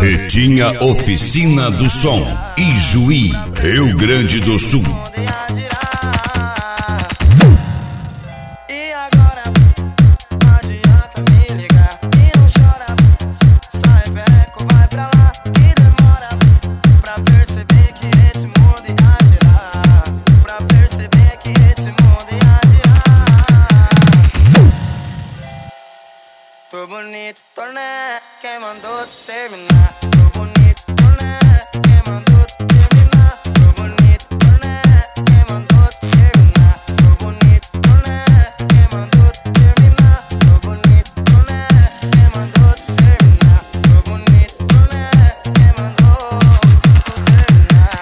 Barretinha Oficina do Som, Ijuí, Rio Grande do Sul. E agora, não adianta me ligar e não chora. Sai beco, vai pra lá e demora pra perceber que esse mundo ia girar. Pra perceber que esse mundo ia girar. Tô bonito, tô né, quem mandou terminar? Tô bonito, tô né, quem mandou terminar? Tô bonito, tô né, quem mandou terminar? Tô bonito, tô né, quem mandou terminar? Tô bonito, tô né, quem mandou terminar? Tô bonito, tô né, quem mandou terminar?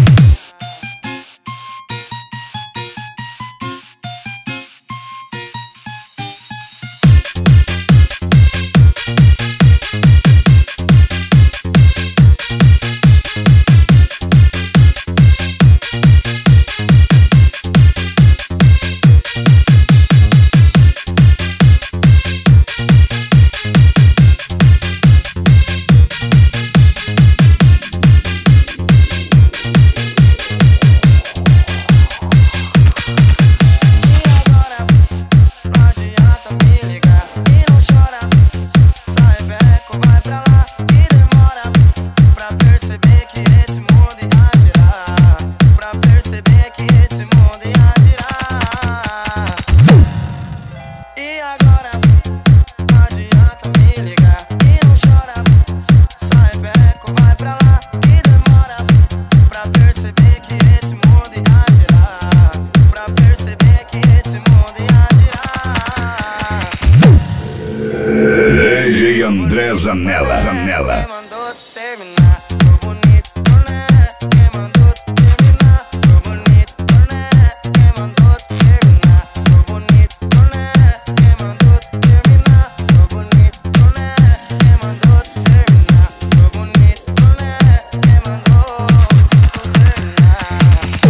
André Zanella. Quem mandou terminar? Tô bonito, tô né, quem mandou terminar? Tô bonito, tô né, quem mandou terminar? Tô bonito, tô né, quem mandou terminar? Tô bonito, tô né, quem mandou terminar? Tô bonito, tô né, quem mandou terminar?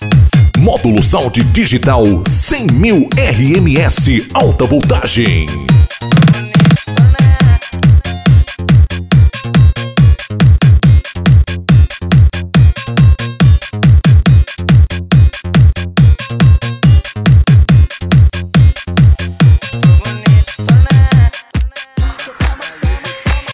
Módulo Sound Digital 100.000 RMS alta voltagem.